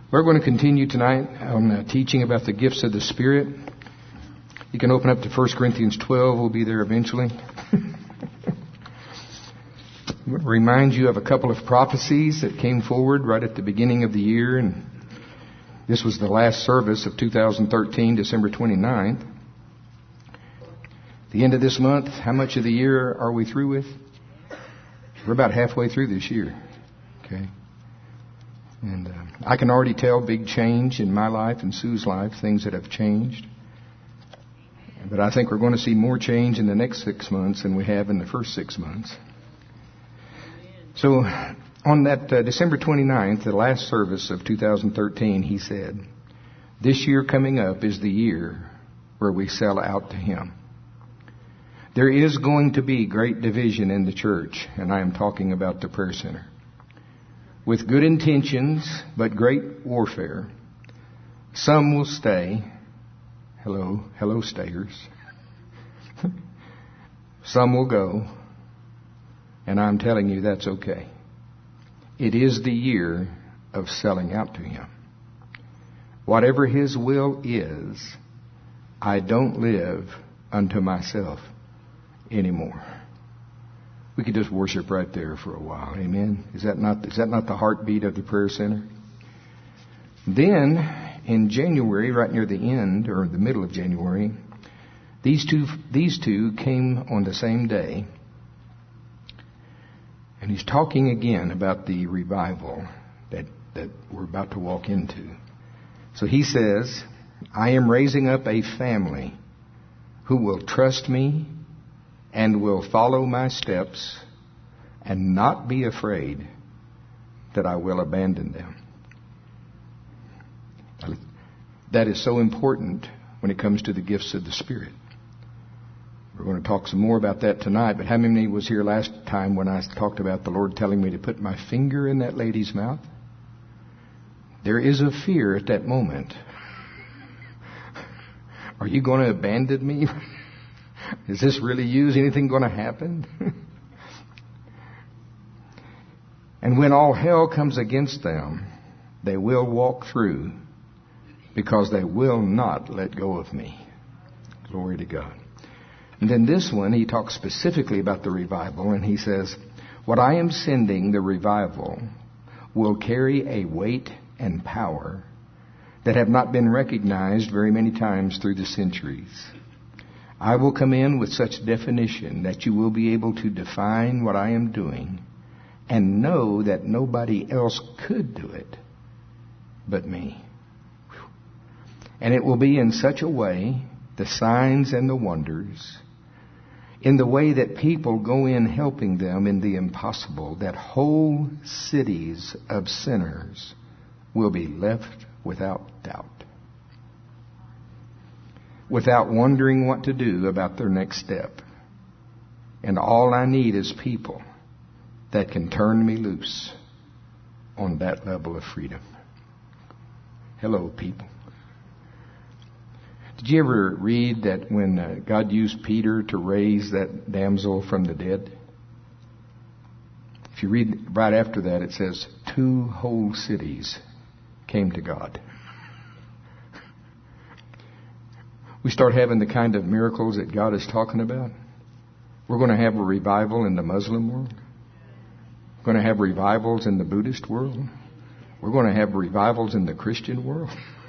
We're going to continue tonight on teaching about the gifts of the Spirit. You can open up to 1 Corinthians 12. We'll be there eventually. Remind you of a couple of prophecies that came forward right at the beginning of the year. And this was the last service of 2013, December 29th. The end of this month, how much of the year are we through with? We're about halfway through this year. Okay. And I can already tell big change in my life and Sue's life, things that have changed. But I think we're going to see more change in the next 6 months than we have in the first 6 months. So on that December 29th, the last service of 2013, he said, "This year coming up is the year where we sell out to Him. There is going to be great division in the church," and I am talking about the prayer center. "With good intentions, but great warfare. Some will stay." Hello stayers. "Some will go. And I'm telling you that's okay. It is the year of selling out to Him. Whatever His will is, I don't live unto myself anymore." We could just worship right there for a while. Amen. Is that not the heartbeat of the prayer center? Then in January, right near the end or the middle of January, these two came on the same day. And he's talking again about the revival that we're about to walk into. So he says, "I am raising up a family who will trust me and will follow my steps and not be afraid that I will abandon them." That is so important when it comes to the gifts of the Spirit. We're going to talk some more about that tonight, but how many was here last time when I talked about the Lord telling me to put my finger in that lady's mouth? There is a fear at that moment. Are you going to abandon me? Is this really you? Is anything going to happen? And when all hell comes against them, they will walk through because they will not let go of me. Glory to God. And then this one, he talks specifically about the revival, and he says, "What I am sending, the revival, will carry a weight and power that have not been recognized very many times through the centuries. I will come in with such definition that you will be able to define what I am doing and know that nobody else could do it but me. And it will be in such a way, the signs and the wonders, in the way that people go in helping them in the impossible, that whole cities of sinners will be left without doubt, without wondering what to do about their next step. And all I need is people that can turn me loose on that level of freedom." Hello, people. Did you ever read that when God used Peter to raise that damsel from the dead? If you read right after that, it says 2 whole cities came to God. We start having the kind of miracles that God is talking about. We're going to have a revival in the Muslim world. We're going to have revivals in the Buddhist world. We're going to have revivals in the Christian world.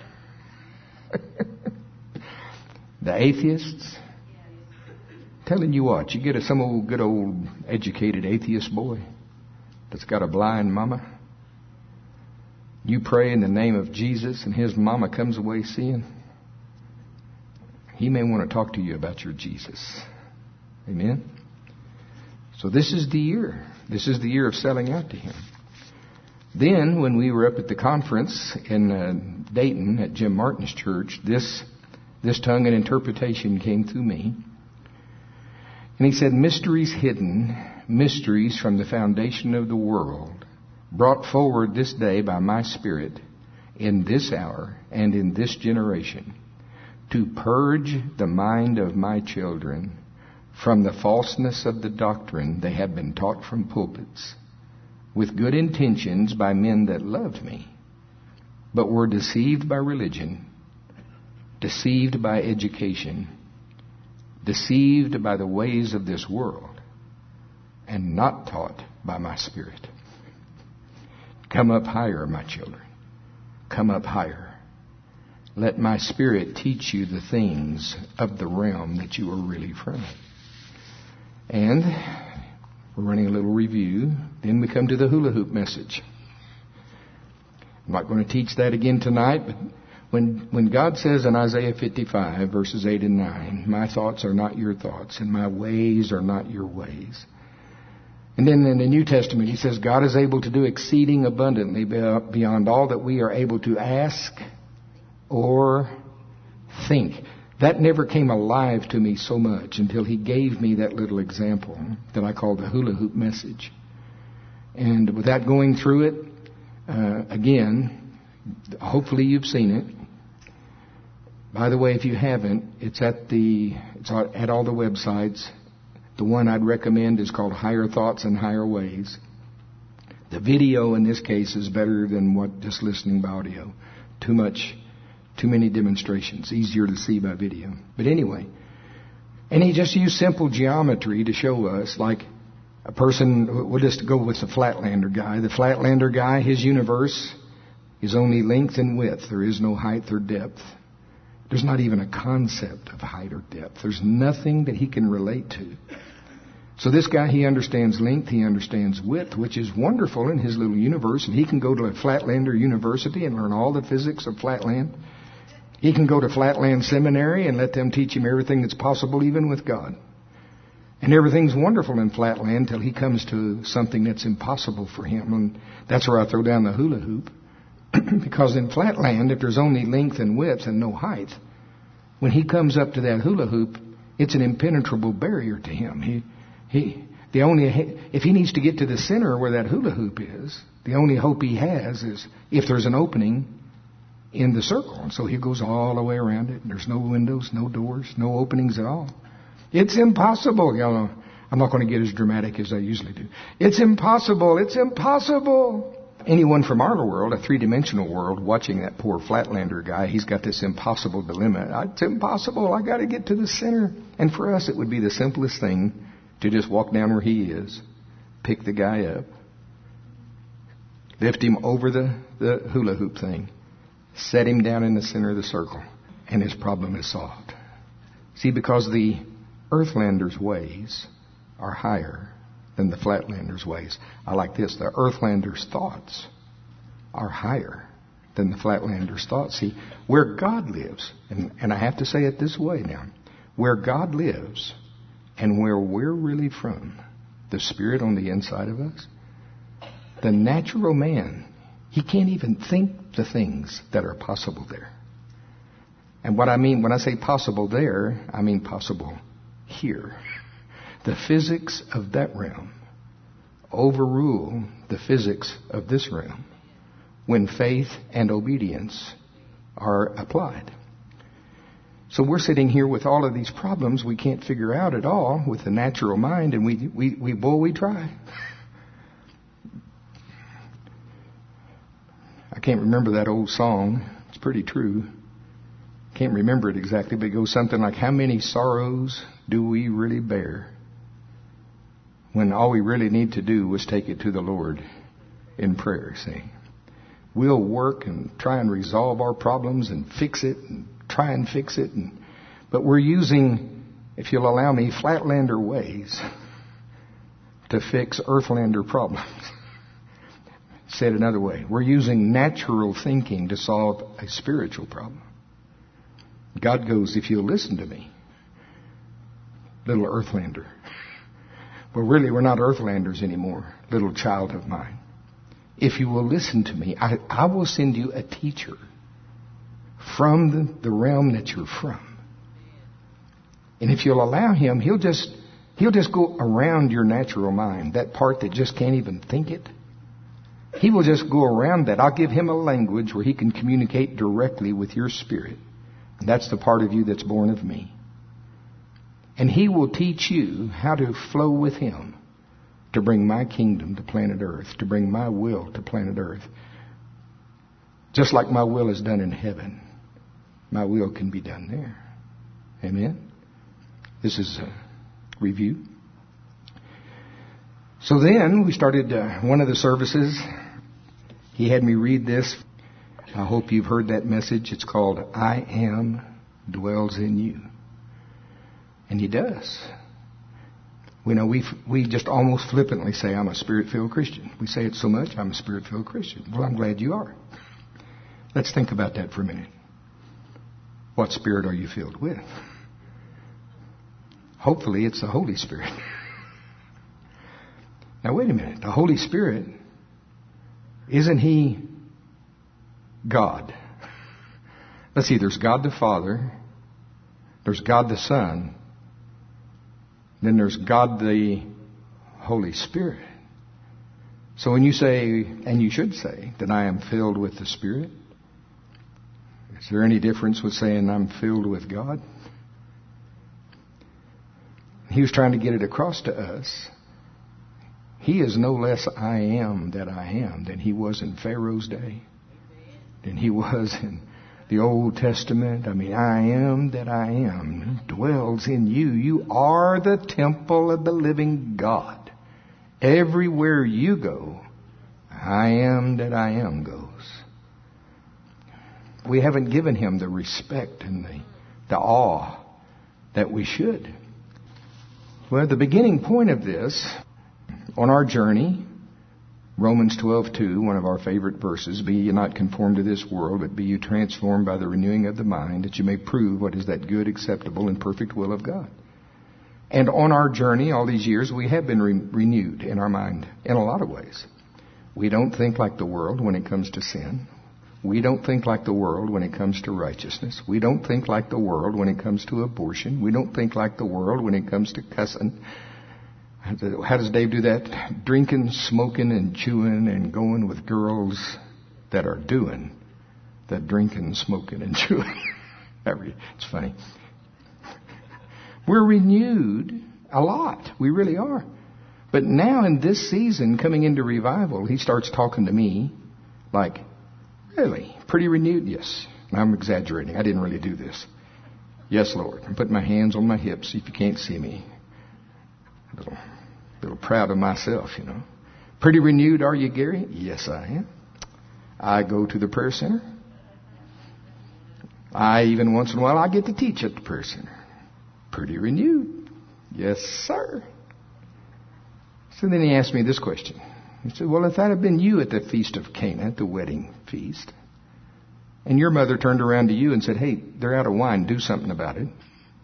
The atheists. Telling you what, you get some old good old educated atheist boy that's got a blind mama. You pray in the name of Jesus and his mama comes away seeing. He may want to talk to you about your Jesus. Amen? So this is the year. This is the year of selling out to Him. Then when we were up at the conference in Dayton at Jim Martin's church, this tongue and interpretation came through me. And he said, "Mysteries hidden, mysteries from the foundation of the world, brought forward this day by my Spirit, in this hour and in this generation, to purge the mind of my children from the falseness of the doctrine they have been taught from pulpits, with good intentions by men that loved me, but we're deceived by religion, deceived by education, deceived by the ways of this world, and not taught by my Spirit. Come up higher, my children. Come up higher. Let my Spirit teach you the things of the realm that you are really from. And we're running a little review. Then we come to the hula hoop message. I'm not going to teach that again tonight, but when God says in Isaiah 55, verses 8 and 9, my thoughts are not your thoughts, and my ways are not your ways. And then in the New Testament, he says, God is able to do exceeding abundantly beyond all that we are able to ask or think. That never came alive to me so much until he gave me that little example that I call the hula hoop message. And without going through it, again, hopefully you've seen it. By the way, if you haven't, it's at all the websites. The one I'd recommend is called Higher Thoughts and Higher Ways. The video in this case is better than what just listening by audio. Too many demonstrations. Easier to see by video. But anyway, and he just used simple geometry to show us, like a person, we'll just go with the Flatlander guy. The Flatlander guy, his universe is only length and width. There is no height or depth. There's not even a concept of height or depth. There's nothing that he can relate to. So this guy, he understands length, he understands width, which is wonderful in his little universe. And he can go to a Flatlander University and learn all the physics of Flatland. He can go to Flatland Seminary and let them teach him everything that's possible, even with God. And everything's wonderful in Flatland till he comes to something that's impossible for him. And that's where I throw down the hula hoop. Because in Flatland, if there's only length and width and no height, when he comes up to that hula hoop, it's an impenetrable barrier to him. If he needs to get to the center where that hula hoop is, the only hope he has is if there's an opening in the circle. And so he goes all the way around it. And there's no windows, no doors, no openings at all. It's impossible. I'm not going to get as dramatic as I usually do. It's impossible. It's impossible. Anyone from our world, a three-dimensional world, watching that poor Flatlander guy, he's got this impossible dilemma. It's impossible. I got to get to the center. And for us, it would be the simplest thing to just walk down where he is, pick the guy up, lift him over the hula hoop thing, set him down in the center of the circle, and his problem is solved. See, because the Earthlander's ways are higher than the Flatlander's ways. I like this. The Earthlander's thoughts are higher than the Flatlander's thoughts. See, where God lives, and I have to say it this way now, where God lives and where we're really from, the Spirit on the inside of us, the natural man, he can't even think the things that are possible there. And what I mean when I say possible there, I mean possible here. The physics of that realm overrule the physics of this realm when faith and obedience are applied. So we're sitting here with all of these problems we can't figure out at all with the natural mind, and we try. I can't remember that old song. It's pretty true. Can't remember it exactly, but it goes something like, how many sorrows do we really bear when all we really need to do was take it to the Lord in prayer, see? We'll work and try and resolve our problems and fix it and try and fix it. But we're using, if you'll allow me, Flatlander ways to fix Earthlander problems. Said another way, we're using natural thinking to solve a spiritual problem. God goes, if you'll listen to me, little Earthlander. Well, really, we're not Earthlanders anymore, little child of mine. If you will listen to me, I will send you a teacher from the realm that you're from. And if you'll allow him, he'll just go around your natural mind, that part that just can't even think it. He will just go around that. I'll give him a language where he can communicate directly with your spirit. And that's the part of you that's born of me. And he will teach you how to flow with him to bring my kingdom to planet Earth, to bring my will to planet Earth. Just like my will is done in heaven, my will can be done there. Amen? This is a review. So then we started one of the services. He had me read this. I hope you've heard that message. It's called, I Am Dwells in You. And He does. We know we just almost flippantly say, I'm a Spirit-filled Christian. We say it so much, I'm a Spirit-filled Christian. Well, I'm glad you are. Let's think about that for a minute. What Spirit are you filled with? Hopefully it's the Holy Spirit. Now wait a minute. The Holy Spirit, isn't He God? Let's see, there's God the Father, there's God the Son, then there's God the Holy Spirit. So when you say, and you should say, that I am filled with the Spirit, is there any difference with saying I'm filled with God? He was trying to get it across to us. He is no less I am that I am than He was in Pharaoh's day, than He was in the Old Testament. I mean, I am that I am dwells in you. You are the temple of the living God. Everywhere you go, I am that I am goes. We haven't given Him the respect and the awe that we should. Well, the beginning point of this, on our journey, Romans 12:2, one of our favorite verses, be ye not conformed to this world, but be you transformed by the renewing of the mind, that you may prove what is that good, acceptable, and perfect will of God. And on our journey, all these years, we have been renewed in our mind in a lot of ways. We don't think like the world when it comes to sin. We don't think like the world when it comes to righteousness. We don't think like the world when it comes to abortion. We don't think like the world when it comes to cussing. How does Dave do that? Drinking, smoking, and chewing, and going with girls that are doing the drinking, smoking, and chewing. It's funny. We're renewed a lot. We really are. But now in this season, coming into revival, he starts talking to me like, really? Pretty renewed? Yes. I'm exaggerating. I didn't really do this. Yes, Lord. I'm putting my hands on my hips if you can't see me. A little proud of myself, you know. Pretty renewed, are you, Gary? Yes, I am. I go to the prayer center. Even once in a while, I get to teach at the prayer center. Pretty renewed. Yes, sir. So then he asked me this question. He said, well, if that had been you at the Feast of Cana, at the wedding feast, and your mother turned around to you and said, hey, they're out of wine, do something about it,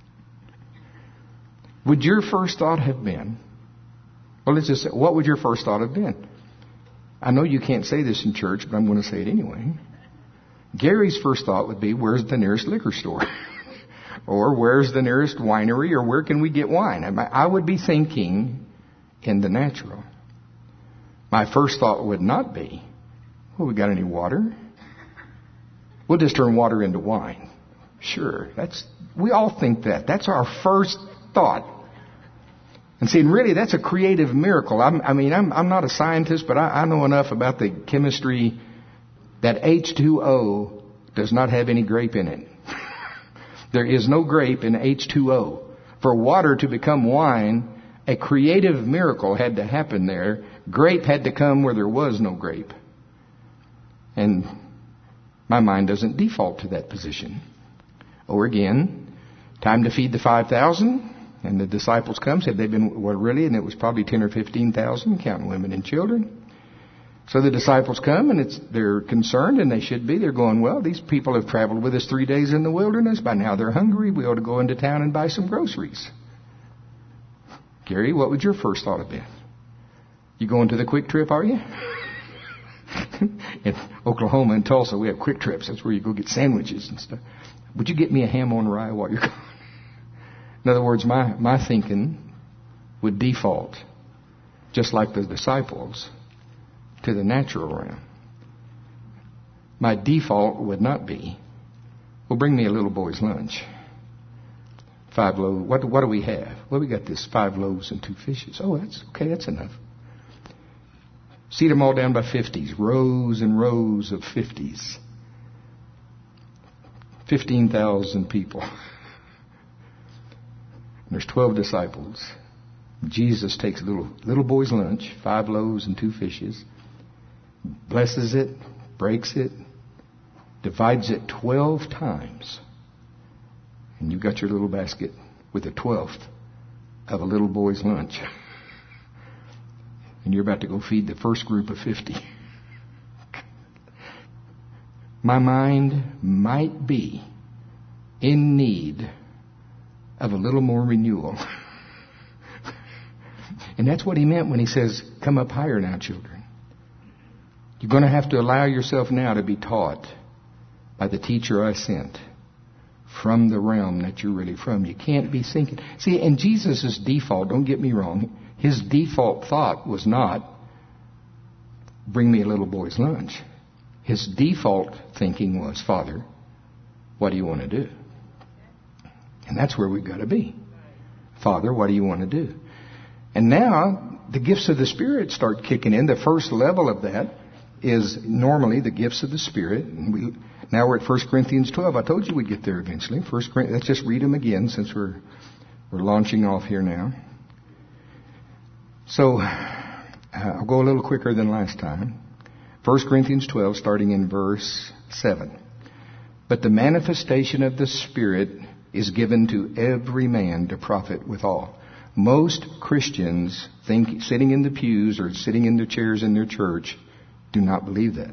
would your first thought have been, well, let's just say, what would your first thought have been? I know you can't say this in church, but I'm going to say it anyway. Gary's first thought would be, where's the nearest liquor store? Or where's the nearest winery? Or where can we get wine? I would be thinking in the natural. My first thought would not be, well, we got any water? We'll just turn water into wine. Sure, we all think that. That's our first thought. And see, really, that's a creative miracle. I'm not a scientist, but I know enough about the chemistry that H2O does not have any grape in it. There is no grape in H2O. For water to become wine, a creative miracle had to happen there. Grape had to come where there was no grape. And my mind doesn't default to that position. Or again, time to feed the 5,000. And the disciples come, said they've been, well, really? And it was probably 10 or 15,000, counting women and children. So the disciples come, and they're concerned, and they should be. They're going, well, these people have traveled with us 3 days in the wilderness. By now they're hungry. We ought to go into town and buy some groceries. Gary, what would your first thought have been? You going to the Quick Trip, are you? In Oklahoma and Tulsa, we have Quick Trips. That's where you go get sandwiches and stuff. Would you get me a ham on rye while you're gone? In other words, my thinking would default, just like the disciples, to the natural realm. My default would not be, well, bring me a little boy's lunch. 5 loaves. What do we have? Well, we got this 5 loaves and 2 fishes. Oh, that's okay. That's enough. See them all down by 50s, rows and rows of 50s. 15,000 people. There's 12 disciples. Jesus takes a little boy's lunch, 5 loaves and 2 fishes, blesses it, breaks it, divides it 12 times. And you've got your little basket with a 12th of a little boy's lunch. And you're about to go feed the first group of 50. My mind might be in need of a little more renewal. And that's what he meant when he says, come up higher now, children. You're going to have to allow yourself now to be taught by the teacher I sent from the realm that you're really from. You can't be thinking. See, and Jesus' default, don't get me wrong, his default thought was not, bring me a little boy's lunch. His default thinking was, Father, what do you want to do? And that's where we've got to be. Father, what do you want to do? And now the gifts of the Spirit start kicking in. The first level of that is normally the gifts of the Spirit. And now we're at 1 Corinthians 12. I told you we'd get there eventually. Let's just read them again since we're launching off here now. So I'll go a little quicker than last time. 1 Corinthians 12, starting in verse 7. But the manifestation of the Spirit is given to every man to profit withal. Most Christians think, sitting in the pews or sitting in their chairs in their church, do not believe that.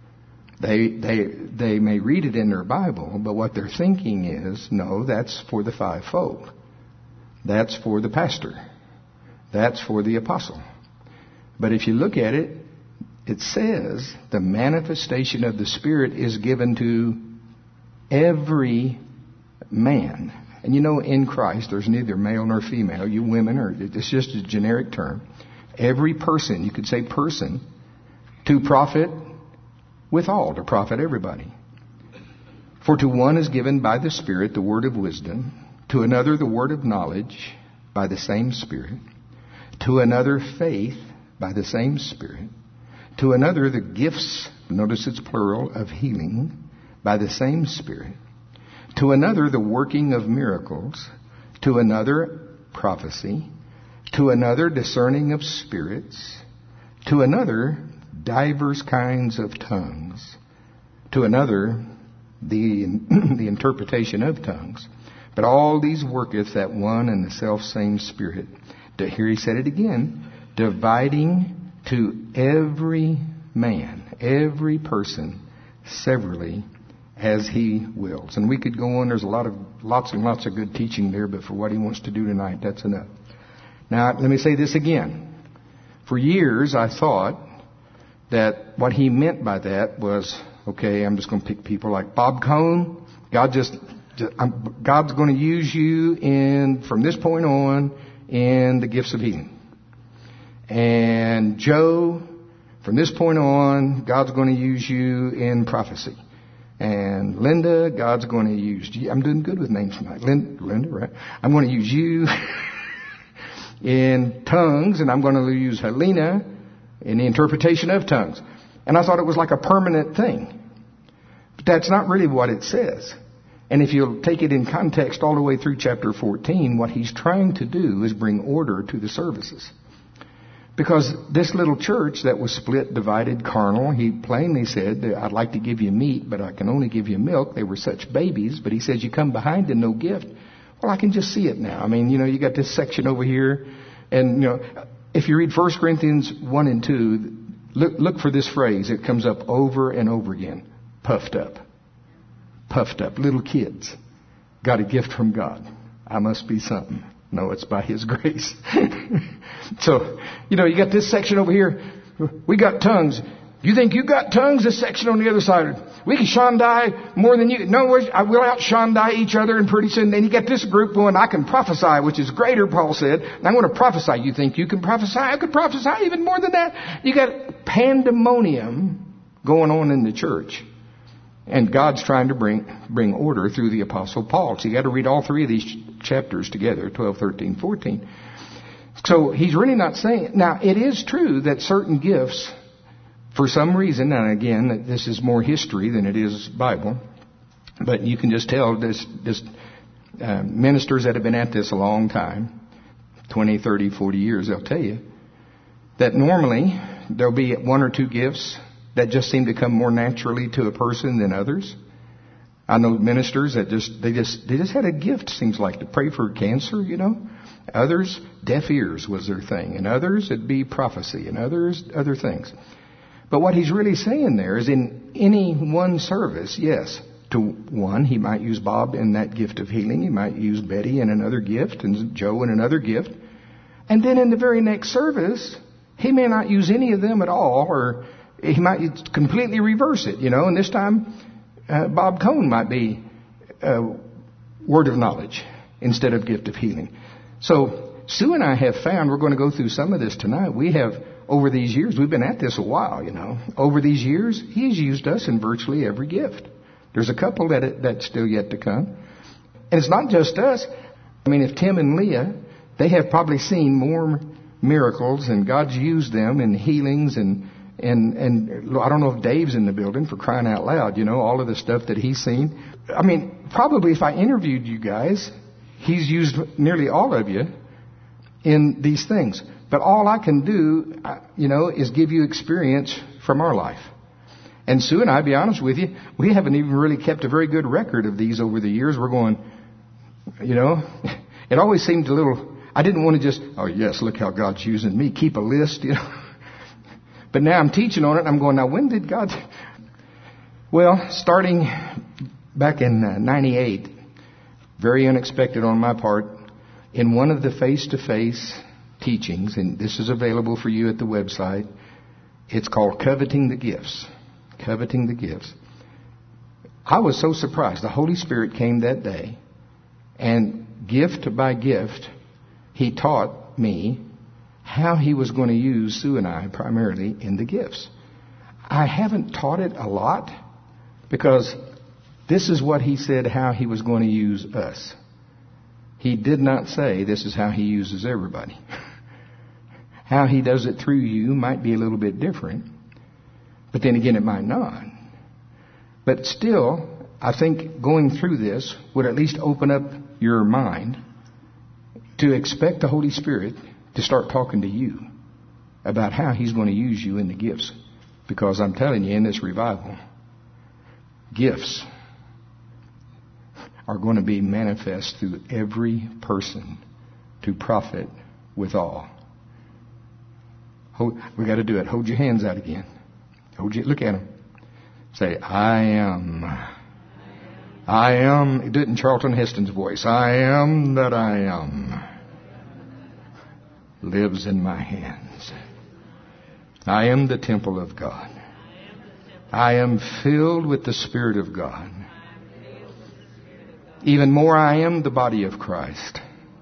They may read it in their Bible, but what they're thinking is, no, that's for the fivefold. That's for the pastor. That's for the apostle. But if you look at it, it says the manifestation of the Spirit is given to every man. And you know, in Christ, there's neither male nor female. You women, or it's just a generic term. Every person, you could say person, to profit withal, to profit everybody. For to one is given by the Spirit the word of wisdom, to another the word of knowledge by the same Spirit, to another faith by the same Spirit, to another the gifts, notice it's plural, of healing by the same Spirit, to another the working of miracles, to another prophecy, to another discerning of spirits, to another divers kinds of tongues, to another the interpretation of tongues. But all these worketh that one and the selfsame Spirit. Here he said it again, dividing to every man, every person, severally, as he wills. And we could go on. There's lots and lots of good teaching there, but for what he wants to do tonight, that's enough. Now, let me say this again. For years, I thought that what he meant by that was, okay, I'm just going to pick people like Bob Cone. God's going to use you from this point on in the gifts of healing. And Joe, from this point on, God's going to use you in prophecy. And Linda, God's going to use you. I'm doing good with names tonight. Linda, right? I'm going to use you in tongues, and I'm going to use Helena in the interpretation of tongues. And I thought it was like a permanent thing. But that's not really what it says. And if you'll take it in context all the way through chapter 14, what he's trying to do is bring order to the services. Because this little church that was split, divided, carnal, he plainly said, I'd like to give you meat, but I can only give you milk. They were such babies. But he says, you come behind and no gift. Well, I can just see it now. I mean, you got this section over here. And, if you read 1 Corinthians 1 and 2, look for this phrase. It comes up over and over again. Puffed up. Puffed up. Little kids. Got a gift from God. I must be something. No, it's by His grace. So, you got this section over here. We got tongues. You think you got tongues? This section on the other side. We can Shandai more than you. No, we'll out Shandai each other, and pretty soon then you get this group going, I can prophesy, which is greater, Paul said. And I'm going to prophesy. You think you can prophesy? I could prophesy even more than that. You got pandemonium going on in the church. And God's trying to bring order through the Apostle Paul. So you got to read all three of these chapters together, 12, 13, 14. So he's really not saying... Now, it is true that certain gifts, for some reason, and again, this is more history than it is Bible, But you can just tell ministers that have been at this a long time, 20, 30, 40 years, they'll tell you that normally there'll be one or two gifts that just seem to come more naturally to a person than others. I know ministers that they just had a gift, seems like, to pray for cancer, you know. Others, deaf ears was their thing. And others, it'd be prophecy. And others, other things. But what he's really saying there is in any one service, yes, to one, he might use Bob in that gift of healing. He might use Betty in another gift and Joe in another gift. And then in the very next service, he may not use any of them at all, or he might completely reverse it, you know. And this time, Bob Cone might be word of knowledge instead of gift of healing. So Sue and I have found, we're going to go through some of this tonight. We have, over these years, we've been at this a while, you know. Over these years, he's used us in virtually every gift. There's a couple that's still yet to come. And it's not just us. I mean, if Tim and Leah, they have probably seen more miracles, and God's used them in healings, and I don't know if Dave's in the building, for crying out loud, you know, all of the stuff that he's seen. I mean, probably if I interviewed you guys, he's used nearly all of you in these things. But all I can do, you know, is give you experience from our life. And Sue and I, be honest with you, we haven't even really kept a very good record of these over the years. We're going, you know, it always seemed a little, I didn't want to just, oh yes, look how God's using me, keep a list, you know. But now I'm teaching on it, and I'm going, now when did God... Well, starting back in 98, very unexpected on my part, in one of the face-to-face teachings, and this is available for you at the website, it's called Coveting the Gifts. Coveting the Gifts. I was so surprised. The Holy Spirit came that day, and gift by gift, He taught me how He was going to use Sue and I primarily in the gifts. I haven't taught it a lot because this is what He said how He was going to use us. He did not say this is how He uses everybody. How He does it through you might be a little bit different, but then again it might not. But still, I think going through this would at least open up your mind to expect the Holy Spirit to start talking to you about how He's going to use you in the gifts. Because I'm telling you, in this revival, gifts are going to be manifest through every person to profit withal. We got to do it. Hold your hands out again. Look at them. Say, I am. I am. Do it in Charlton Heston's voice. I am that I am. Lives in my hands. I am the temple of God. I am filled with the Spirit of God. Even more, I am the body of Christ.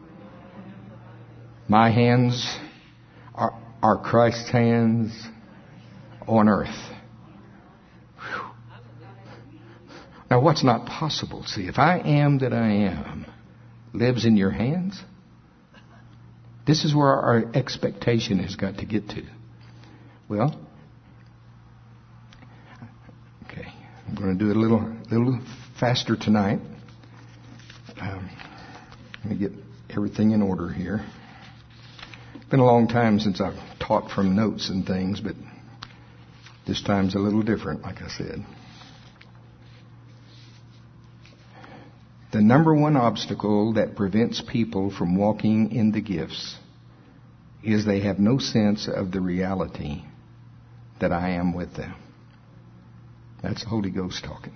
My hands are Christ's hands on earth. Whew. Now, what's not possible? See, if I am that I am lives in your hands, this is where our expectation has got to get to. Well, okay, I'm going to do it a little faster tonight. Let me get everything in order here. It's been a long time since I've taught from notes and things, but this time's a little different, like I said. The number one obstacle that prevents people from walking in the gifts is they have no sense of the reality that I am with them. That's the Holy Ghost talking.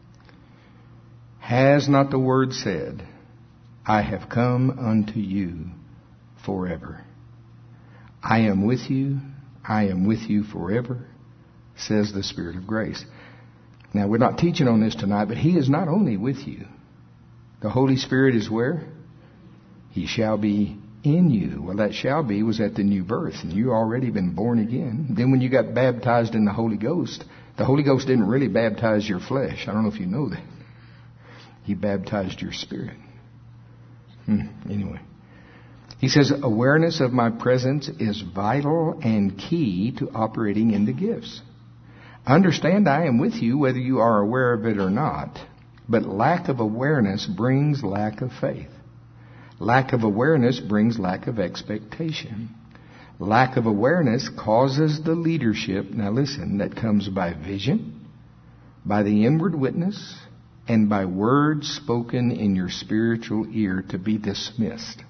Has not the Word said, I have come unto you forever. I am with you. I am with you forever, says the Spirit of grace. Now, we're not teaching on this tonight, but He is not only with you. The Holy Spirit is where? He shall be in you. Well, that shall be was at the new birth, and you already been born again. Then when you got baptized in the Holy Ghost didn't really baptize your flesh. I don't know if you know that. He baptized your spirit. Anyway. He says, awareness of my presence is vital and key to operating in the gifts. Understand I am with you whether you are aware of it or not. But lack of awareness brings lack of faith. Lack of awareness brings lack of expectation. Lack of awareness causes the leadership, now listen, that comes by vision, by the inward witness, and by words spoken in your spiritual ear to be dismissed.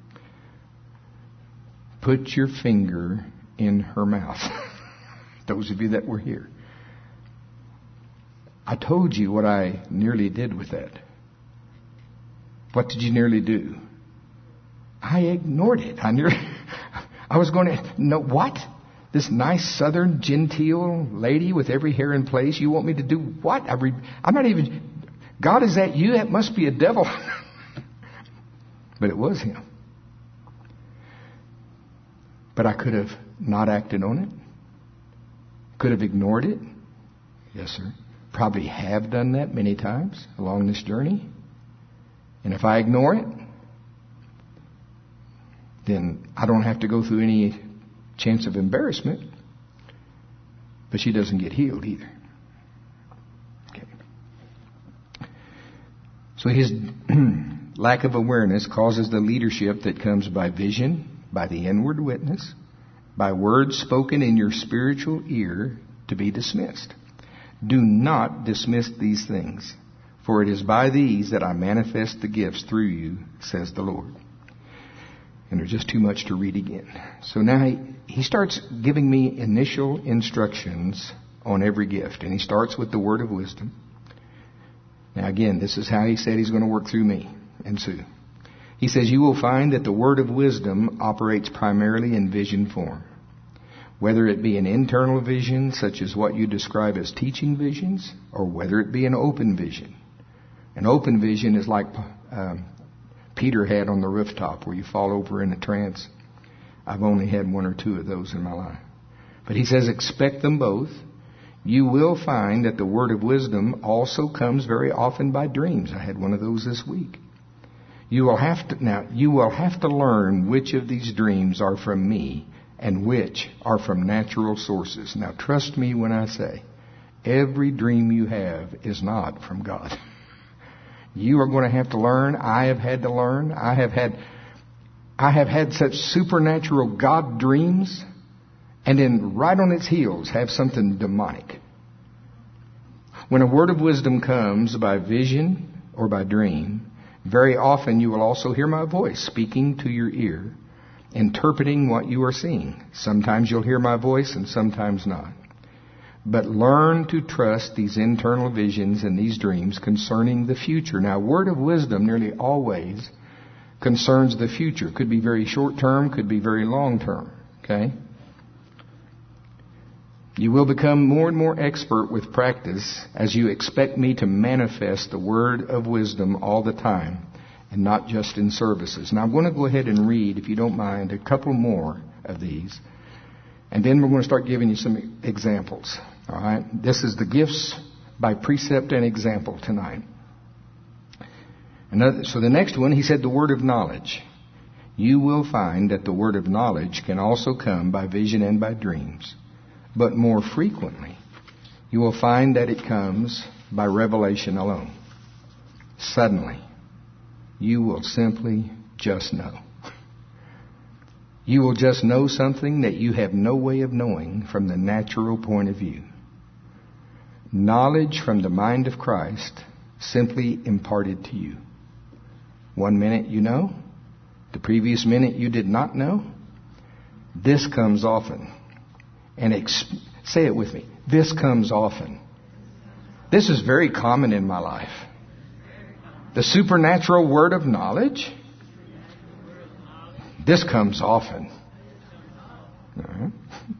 Put your finger in her mouth. Those of you that were here. I told you what I nearly did with that. What did you nearly do? I ignored it. I was going to, no, what? This nice southern genteel lady with every hair in place, you want me to do what? I'm not even, God, is that you? That must be a devil. But it was him. But I could have not acted on it. Could have ignored it. Yes, sir. Probably have done that many times along this journey. And if I ignore it, then I don't have to go through any chance of embarrassment. But she doesn't get healed either. Okay. So his lack of awareness causes the leadership that comes by vision, by the inward witness, by words spoken in your spiritual ear to be dismissed. Do not dismiss these things, for it is by these that I manifest the gifts through you, says the Lord. And there's just too much to read again. So now he starts giving me initial instructions on every gift. And he starts with the word of wisdom. Now again, this is how he said he's going to work through me and Sue. He says, you will find that the word of wisdom operates primarily in vision form. Whether it be an internal vision, such as what you describe as teaching visions, or whether it be an open vision. An open vision is like Peter had on the rooftop, where you fall over in a trance. I've only had one or two of those in my life. But he says, expect them both. You will find that the word of wisdom also comes very often by dreams. I had one of those this week. You will have to learn which of these dreams are from me and which are from natural sources. Now trust me when I say, every dream you have is not from God. You are going to have to learn. I have had to learn. I have had such supernatural God dreams, and then right on its heels have something demonic. When a word of wisdom comes by vision or by dream, very often you will also hear my voice speaking to your ear, interpreting what you are seeing. Sometimes you'll hear my voice and sometimes not. But learn to trust these internal visions and these dreams concerning the future. Now, word of wisdom nearly always concerns the future. Could be very short term, could be very long term. Okay? You will become more and more expert with practice as you expect me to manifest the word of wisdom all the time and not just in services. Now I'm going to go ahead and read, if you don't mind, a couple more of these. And then we're going to start giving you some examples. All right? This is the gifts by precept and example tonight. So the next one, he said the word of knowledge. You will find that the word of knowledge can also come by vision and by dreams. But more frequently, you will find that it comes by revelation alone. Suddenly, you will simply just know. You will just know something that you have no way of knowing from the natural point of view. Knowledge from the mind of Christ simply imparted to you. 1 minute you know, the previous minute you did not know. This comes often. And say it with me. This comes often. This is very common in my life. The supernatural word of knowledge. This comes often. Right.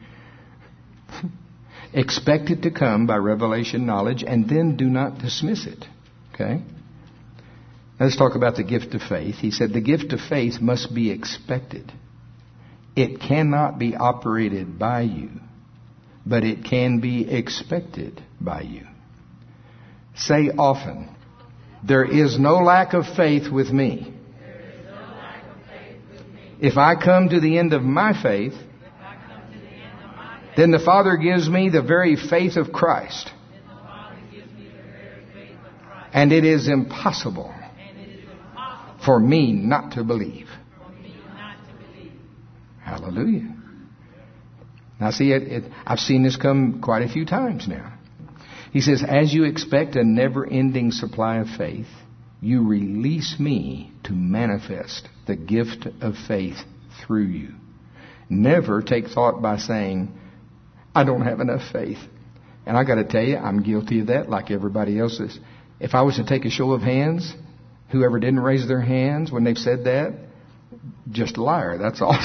Expect it to come by revelation knowledge and then do not dismiss it. Okay? Now let's talk about the gift of faith. He said the gift of faith must be expected. It cannot be operated by you, but it can be expected by you. Say often, there is no lack of faith with me. If I come to the end of my faith, then the Father gives me the very faith of Christ. And it is impossible for me not to believe. Hallelujah. Now see, I've seen this come quite a few times now. He says, as you expect a never-ending supply of faith, you release me to manifest the gift of faith through you. Never take thought by saying, I don't have enough faith. And I got to tell you, I'm guilty of that like everybody else is. If I was to take a show of hands, whoever didn't raise their hands when they've said that, just a liar. That's all.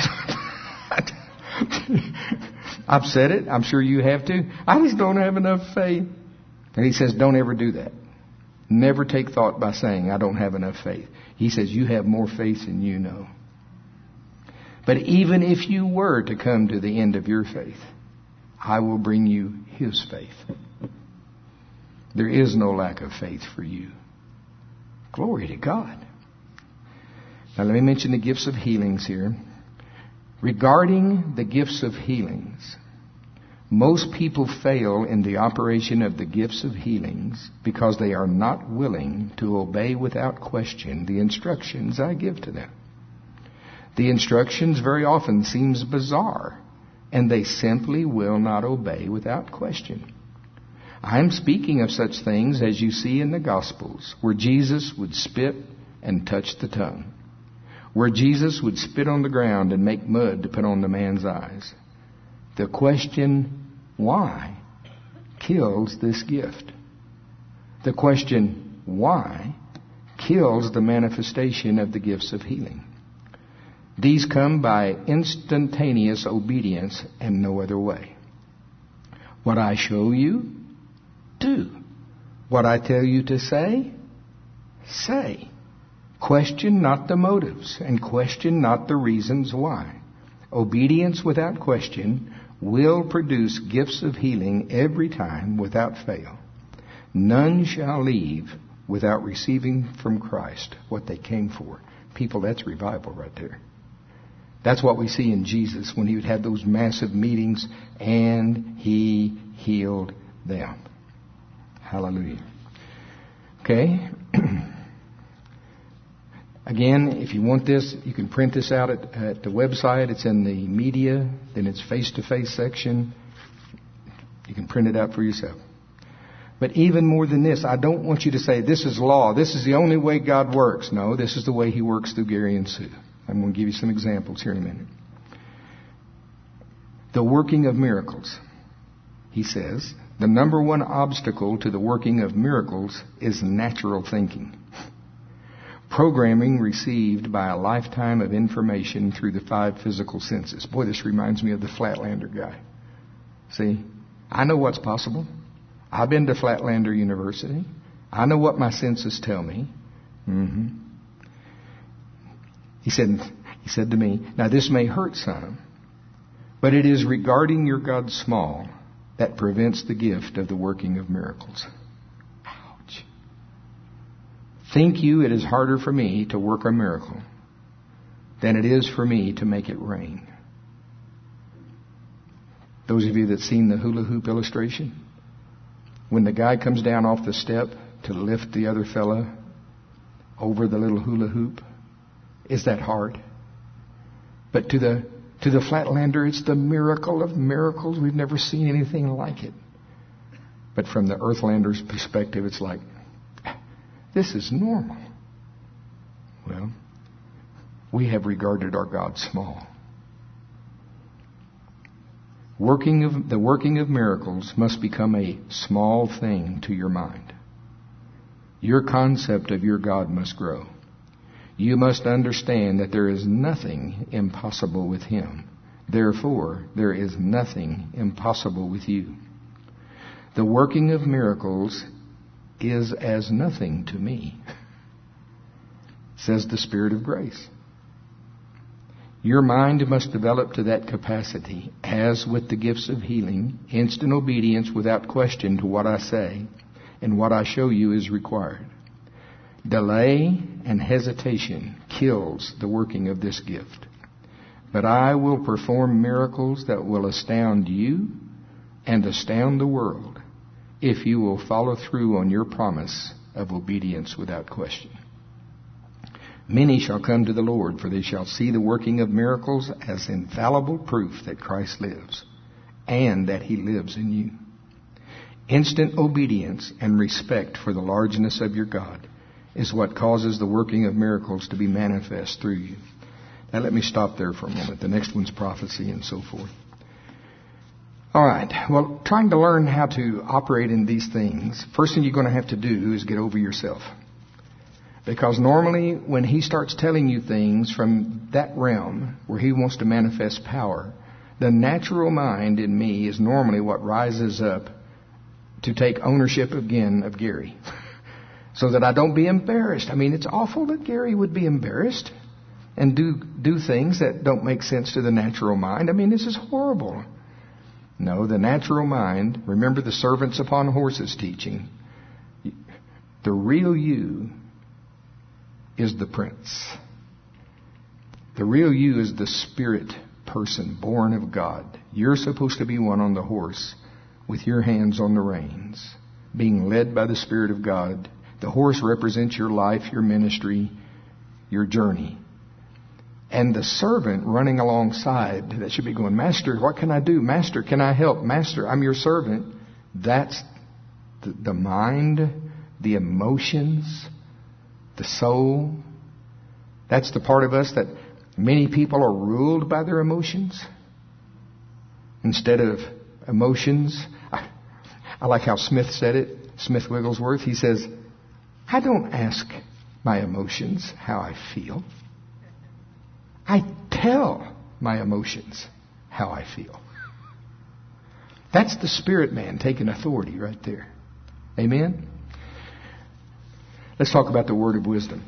I've said it. I'm sure you have too. I just don't have enough faith. And he says, don't ever do that. Never take thought by saying, I don't have enough faith. He says, you have more faith than you know. But even if you were to come to the end of your faith, I will bring you His faith. There is no lack of faith for you. Glory to God. Now let me mention the gifts of healings here. Regarding the gifts of healings, most people fail in the operation of the gifts of healings because they are not willing to obey without question the instructions I give to them. The instructions very often seems bizarre, and they simply will not obey without question. I'm speaking of such things as you see in the Gospels, where Jesus would spit and touch the tongue, where Jesus would spit on the ground and make mud to put on the man's eyes. The question, why, kills this gift. The question, why, kills the manifestation of the gifts of healing. These come by instantaneous obedience and no other way. What I show you, do. What I tell you to say, say. Question not the motives, and question not the reasons why. Obedience without question will produce gifts of healing every time without fail. None shall leave without receiving from Christ what they came for. People, that's revival right there. That's what we see in Jesus when He would have those massive meetings and He healed them. Hallelujah. Okay. Again, if you want this, you can print this out at the website. It's in the media, then it's face-to-face section. You can print it out for yourself. But even more than this, I don't want you to say, this is law. This is the only way God works. No, this is the way He works through Gary and Sue. I'm going to give you some examples here in a minute. The working of miracles. He says, the number one obstacle to the working of miracles is natural thinking. Programming received by a lifetime of information through the 5 physical senses. Boy, this reminds me of the Flatlander guy. See, I know what's possible. I've been to Flatlander University. I know what my senses tell me. He said to me, now this may hurt some, but it is regarding your God small that prevents the gift of the working of miracles. Ouch. Think you it is harder for me to work a miracle than it is for me to make it rain? Those of you that seen the hula hoop illustration, when the guy comes down off the step to lift the other fella over the little hula hoop, is that hard? But to the Flatlander, it's the miracle of miracles. We've never seen anything like it. But from the Earthlander's perspective, it's like, this is normal. Well, we have regarded our God small. The working of miracles must become a small thing to your mind. Your concept of your God must grow. You must understand that there is nothing impossible with Him. Therefore, there is nothing impossible with you. The working of miracles is as nothing to me, says the Spirit of grace. Your mind must develop to that capacity, as with the gifts of healing, instant obedience without question to what I say and what I show you is required. Delay and hesitation kills the working of this gift. But I will perform miracles that will astound you and astound the world if you will follow through on your promise of obedience without question. Many shall come to the Lord, for they shall see the working of miracles as infallible proof that Christ lives, and that He lives in you. Instant obedience and respect for the largeness of your God is what causes the working of miracles to be manifest through you. Now let me stop there for a moment. The next one's prophecy and so forth. All right. Well, trying to learn how to operate in these things, first thing you're going to have to do is get over yourself. Because normally when He starts telling you things from that realm where He wants to manifest power, the natural mind in me is normally what rises up to take ownership again of Gary. So that I don't be embarrassed. I mean, it's awful that Gary would be embarrassed and do things that don't make sense to the natural mind. I mean, this is horrible. No, the natural mind, remember the servants upon horses teaching, the real you is the prince. The real you is the spirit person born of God. You're supposed to be one on the horse with your hands on the reins, being led by the Spirit of God. The horse represents your life, your ministry, your journey. And the servant running alongside, that should be going, Master, what can I do? Master, can I help? Master, I'm your servant. That's the mind, the emotions, the soul. That's the part of us that many people are ruled by their emotions instead of emotions. I like how Smith said it, Smith Wigglesworth. He says, I don't ask my emotions how I feel. I tell my emotions how I feel. That's the spirit man taking authority right there. Amen? Let's talk about the word of wisdom.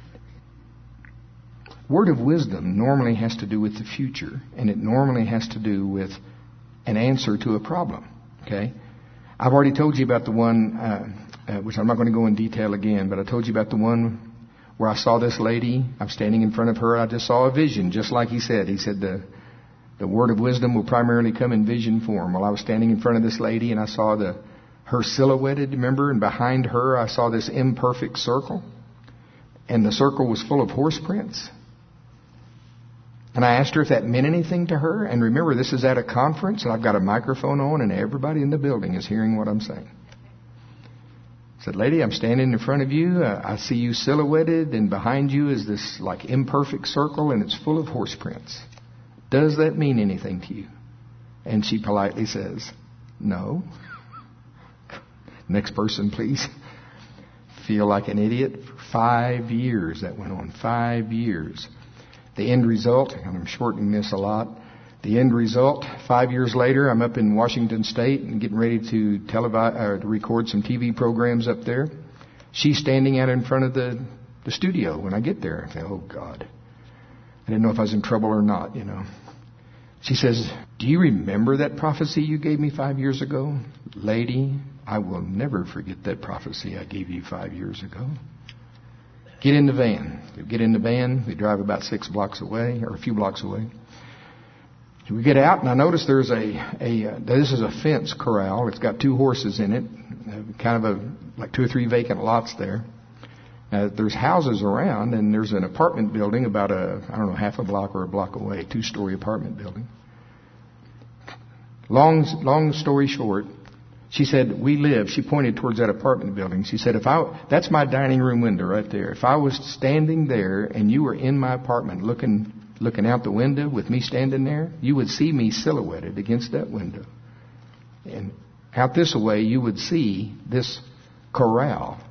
Word of wisdom normally has to do with the future, and it normally has to do with an answer to a problem. Okay? I've already told you about the one, which I'm not going to go in detail again, but I told you about the one where I saw this lady. I'm standing in front of her. I just saw a vision, just like he said. He said the word of wisdom will primarily come in vision form. Well, I was standing in front of this lady, and I saw her silhouetted, remember? And behind her, I saw this imperfect circle. And the circle was full of horse prints. And I asked her if that meant anything to her. And remember, this is at a conference, and I've got a microphone on, and everybody in the building is hearing what I'm saying. I said, lady, I'm standing in front of you. I see you silhouetted, and behind you is this like imperfect circle, and it's full of horse prints. Does that mean anything to you? And she politely says, no. Next person, please. Feel like an idiot. For 5 years that went on. 5 years. The end result, and I'm shortening this a lot, the end result, 5 years later, I'm up in Washington State and getting ready to record some TV programs up there. She's standing out in front of the studio when I get there. I say, oh, God. I didn't know if I was in trouble or not, you know. She says, do you remember that prophecy you gave me 5 years ago? Lady, I will never forget that prophecy I gave you 5 years ago. Get in the van. We get in the van. We drive about 6 blocks away, or a few blocks away. We get out, and I notice there's this is a fence corral. It's got 2 horses in it, kind of like 2 or 3 vacant lots there. There's houses around, and there's an apartment building about half a block or a block away, 2-story apartment building. Long story short, she said, she pointed towards that apartment building. She said, that's my dining room window right there. If I was standing there and you were in my apartment looking out the window with me standing there, you would see me silhouetted against that window. And out this way, you would see this corral.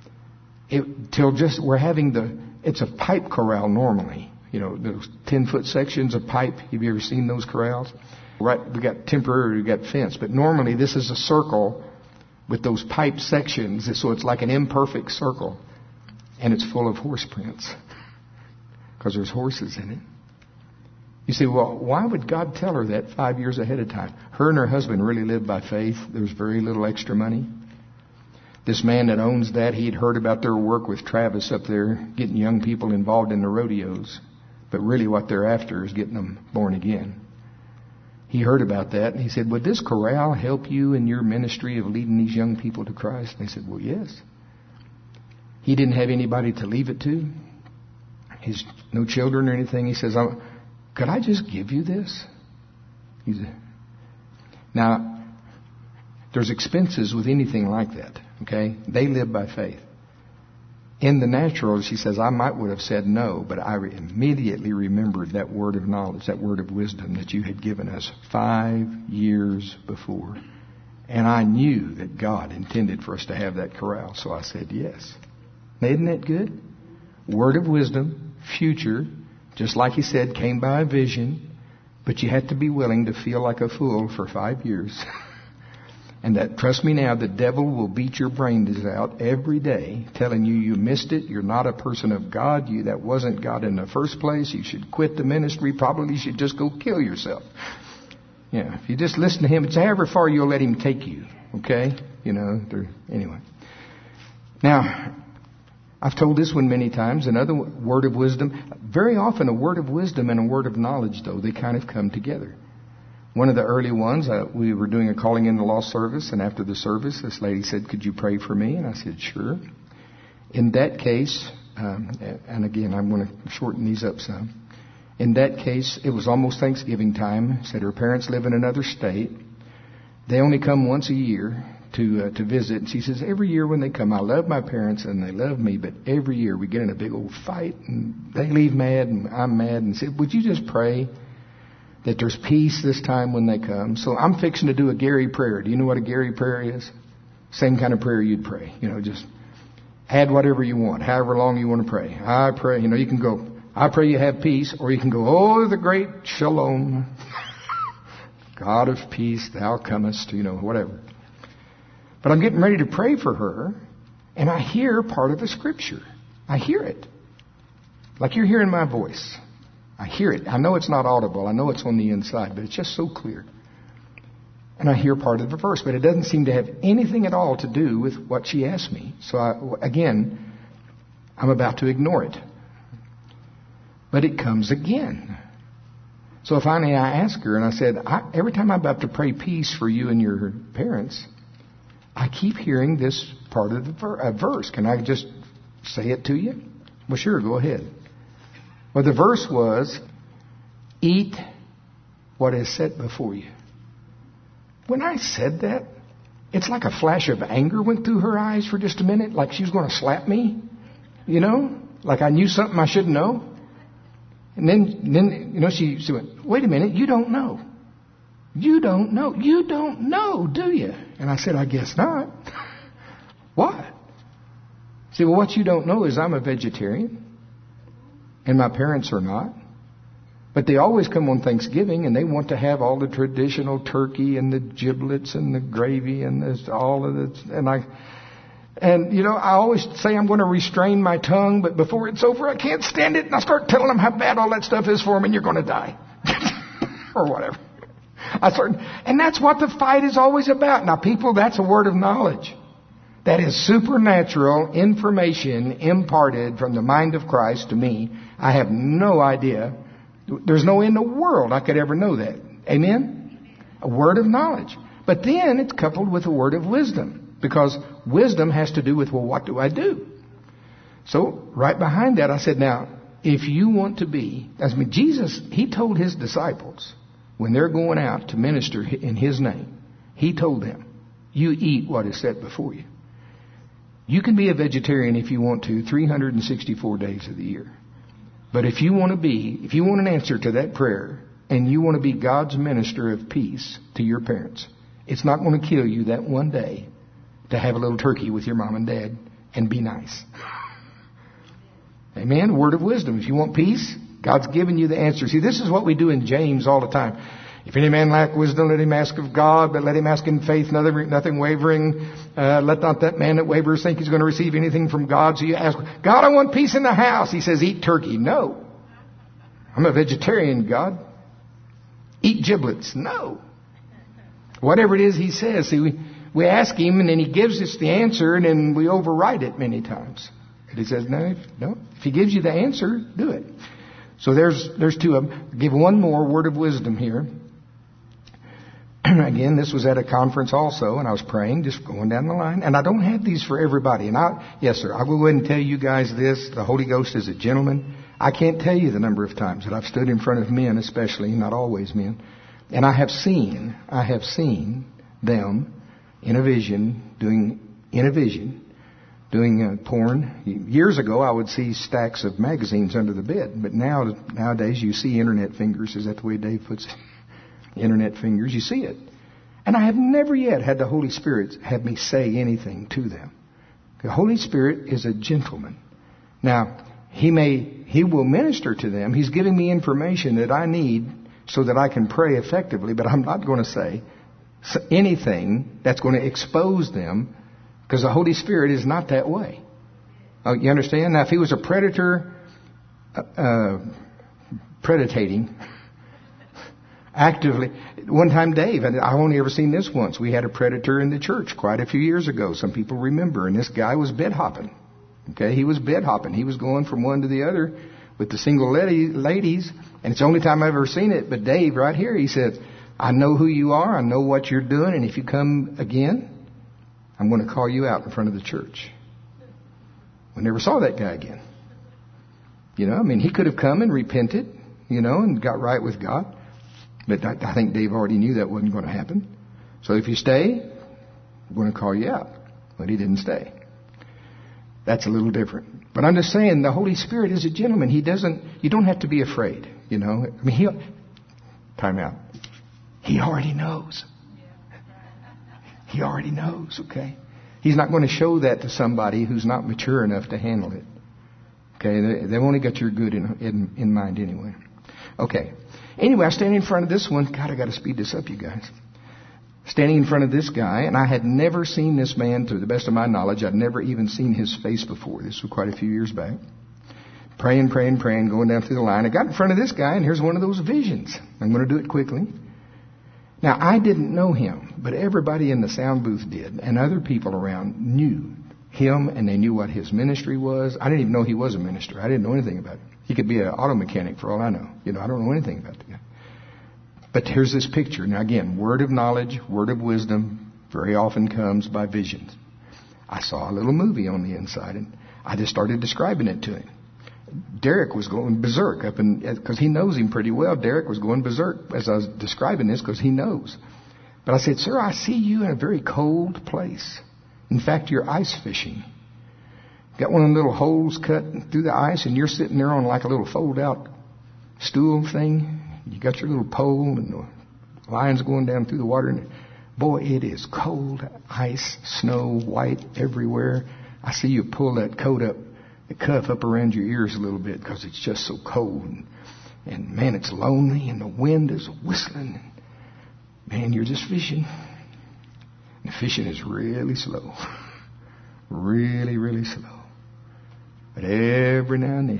It's a pipe corral normally. You know, those 10-foot sections of pipe. Have you ever seen those corrals? Right, we got fence, but normally this is a circle with those pipe sections, so it's like an imperfect circle, and it's full of horse prints because there's horses in it. You say, well, why would God tell her that 5 years ahead of time? Her and her husband really lived by faith. There's very little extra money. This man that owns that, he had heard about their work with Travis up there, getting young people involved in the rodeos, but really what they're after is getting them born again. He heard about that, and he said, would this corral help you in your ministry of leading these young people to Christ? And they said, well, yes. He didn't have anybody to leave it to. His no children or anything. He says, could I just give you this? Now, there's expenses with anything like that. Okay? They live by faith. In the natural, she says, I would have said no, but I immediately remembered that word of knowledge, that word of wisdom that you had given us 5 years before. And I knew that God intended for us to have that corral. So I said yes. Isn't that good? Word of wisdom, future, just like he said, came by a vision. But you had to be willing to feel like a fool for 5 years. And that, trust me now, the devil will beat your brains out every day, telling you you missed it, you're not a person of God, that wasn't God in the first place, you should quit the ministry, probably you should just go kill yourself. Yeah, if you just listen to him, it's however far you'll let him take you, okay? Anyway. Now, I've told this one many times, another word of wisdom. Very often a word of wisdom and a word of knowledge, though, they kind of come together. One of the early ones, we were doing a calling in the lost service, and after the service, this lady said, could you pray for me? And I said, sure. In that case, and again, I'm going to shorten these up some. In that case, it was almost Thanksgiving time. Said her parents live in another state. They only come once a year to visit. And she says, every year when they come, I love my parents and they love me, but every year we get in a big old fight, and they leave mad and I'm mad. And said, would you just pray that there's peace this time when they come? So I'm fixing to do a Gary prayer. Do you know what a Gary prayer is? Same kind of prayer you'd pray. Just add whatever you want, however long you want to pray. I pray, you can go, I pray you have peace, or you can go, oh, the great shalom. God of peace, thou comest, whatever. But I'm getting ready to pray for her, and I hear part of the scripture. I hear it. Like you're hearing my voice. I hear it. I know it's not audible. I know it's on the inside, but it's just so clear. And I hear part of the verse, but it doesn't seem to have anything at all to do with what she asked me. So I'm about to ignore it. But it comes again. So finally I asked her, and I said, every time I'm about to pray peace for you and your parents, I keep hearing this part of the verse. Can I just say it to you? Well, sure, go ahead. Well, the verse was, eat what is set before you. When I said that, it's like a flash of anger went through her eyes for just a minute, like she was going to slap me, like I knew something I shouldn't know. And then she went, wait a minute, you don't know. You don't know. You don't know, do you? And I said, I guess not. What? See, well, what you don't know is I'm a vegetarian. And my parents are not. But they always come on Thanksgiving and they want to have all the traditional turkey and the giblets and the gravy and all of it. And I always say I'm going to restrain my tongue, but before it's over, I can't stand it. And I start telling them how bad all that stuff is for them, and you're going to die. Or whatever. And that's what the fight is always about. Now, people, that's a word of knowledge. That is supernatural information imparted from the mind of Christ to me. I have no idea. There's no way in the world I could ever know that. Amen? A word of knowledge. But then it's coupled with a word of wisdom. Because wisdom has to do with, well, what do I do? So right behind that, I said, now, if you want to be, Jesus, he told his disciples, when they're going out to minister in his name, he told them, you eat what is set before you. You can be a vegetarian if you want to, 364 days of the year. But if you want an answer to that prayer, and you want to be God's minister of peace to your parents, it's not going to kill you that one day to have a little turkey with your mom and dad and be nice. Amen? Word of wisdom. If you want peace, God's given you the answer. See, this is what we do in James all the time. If any man lack wisdom, let him ask of God, but let him ask in faith, nothing wavering. Let not that man that wavers think he's going to receive anything from God. So you ask, God, I want peace in the house. He says, eat turkey. No. I'm a vegetarian, God. Eat giblets. No. Whatever it is he says. See, we ask him, and then he gives us the answer, and then we override it many times. And he says, no. If he gives you the answer, do it. So there's two of them. I'll give one more word of wisdom here. again, this was at a conference also, and I was praying, just going down the line. And I don't have these for everybody. And yes, sir, I will go ahead and tell you guys this. The Holy Ghost is a gentleman. I can't tell you the number of times that I've stood in front of men, especially, not always men. And I have seen them in a vision, doing porn. Years ago, I would see stacks of magazines under the bed. But nowadays, you see internet fingers. Is that the way Dave puts it? Internet fingers. You see it. And I have never yet had the Holy Spirit have me say anything to them. The Holy Spirit is a gentleman. Now, He will minister to them. He's giving me information that I need so that I can pray effectively, but I'm not going to say anything that's going to expose them, because the Holy Spirit is not that way. Oh, you understand? Now, if He was a predator, predating actively. One time, Dave, and I've only ever seen this once, we had a predator in the church quite a few years ago. Some people remember, and this guy was bed hopping. Okay, he was bed hopping. He was going from one to the other with the single ladies, and it's the only time I've ever seen it. But Dave, right here, he said, I know who you are. I know what you're doing. And if you come again, I'm going to call you out in front of the church. We never saw that guy again. He could have come and repented, and got right with God. But I think Dave already knew that wasn't going to happen. So if you stay, we're going to call you out. But he didn't stay. That's a little different. But I'm just saying, the Holy Spirit is a gentleman. You don't have to be afraid, time out. He already knows. He already knows, okay? He's not going to show that to somebody who's not mature enough to handle it. Okay? They've only got your good in mind anyway. Okay. Anyway, I stand in front of this one. God, I got to speed this up, you guys. Standing in front of this guy, and I had never seen this man, to the best of my knowledge. I'd never even seen his face before. This was quite a few years back. Praying, going down through the line. I got in front of this guy, and here's one of those visions. I'm going to do it quickly. Now, I didn't know him, but everybody in the sound booth did, and other people around knew him, and they knew what his ministry was. I didn't even know he was a minister. I didn't know anything about it. He could be an auto mechanic for all I know. I don't know anything about the guy. But here's this picture. Now again, word of knowledge, word of wisdom, very often comes by visions. I saw a little movie on the inside, and I just started describing it to him. Derek was going berserk because he knows him pretty well. Derek was going berserk as I was describing this because he knows. But I said, sir, I see you in a very cold place. In fact, you're ice fishing. Got one of them little holes cut through the ice, and you're sitting there on like a little fold-out stool thing. You got your little pole, and the line's going down through the water. And boy, it is cold, ice, snow, white everywhere. I see you pull that coat up, the cuff up around your ears a little bit because it's just so cold. And man, it's lonely, and the wind is whistling. Man, you're just fishing. And the fishing is really slow. Really, really slow. But every now and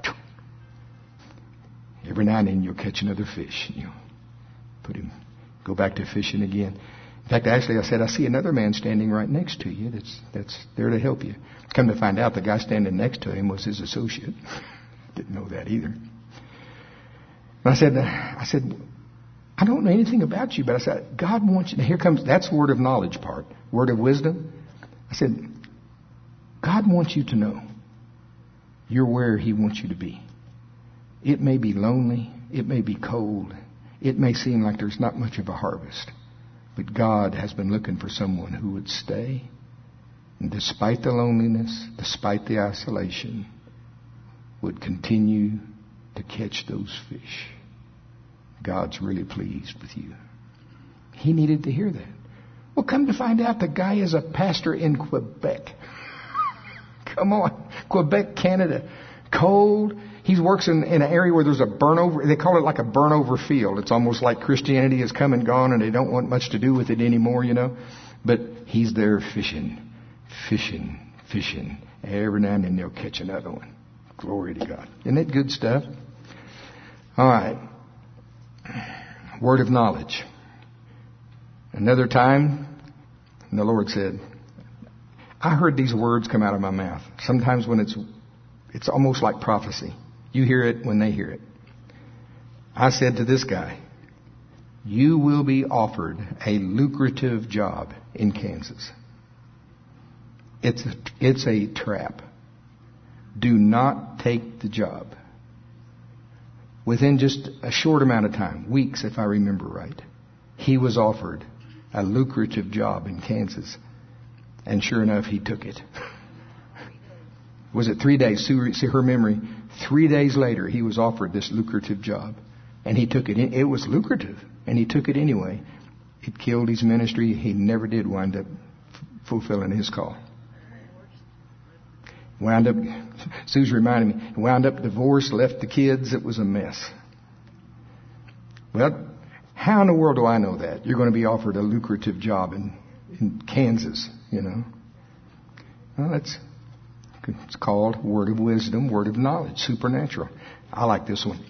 then you'll catch another fish, and you'll go back to fishing again. In fact, actually, I said, I see another man standing right next to you that's there to help you. Come to find out, the guy standing next to him was his associate. Didn't know that either. And I said, I don't know anything about you, but I said, God wants you. Now here comes, that's word of knowledge part. Word of wisdom. I said, God wants you to know you're where He wants you to be. It may be lonely. It may be cold. It may seem like there's not much of a harvest. But God has been looking for someone who would stay. And despite the loneliness, despite the isolation, would continue to catch those fish. God's really pleased with you. He needed to hear that. Well, come to find out, the guy is a pastor in Quebec. Come on. Quebec, Canada. Cold. He works in an area where there's a burnover. They call it like a burnover field. It's almost like Christianity has come and gone and they don't want much to do with it anymore, But he's there fishing. Every now and then they'll catch another one. Glory to God. Isn't that good stuff? All right. Word of knowledge. Another time, the Lord said, I heard these words come out of my mouth. Sometimes when it's almost like prophecy. You hear it when they hear it. I said to this guy, you will be offered a lucrative job in Kansas. It's a trap. Do not take the job. Within just a short amount of time, weeks if I remember right, he was offered a lucrative job in Kansas. And sure enough, he took it. Was it 3 days? See her memory. 3 days later, he was offered this lucrative job. And he took it. It was lucrative. And he took it anyway. It killed his ministry. He never did wind up fulfilling his call. Wound up, Sue's reminding me, wound up divorced, left the kids. It was a mess. Well, how in the world do I know that? You're going to be offered a lucrative job in Kansas, you know. Well, it's called word of wisdom, word of knowledge, supernatural. I like this one.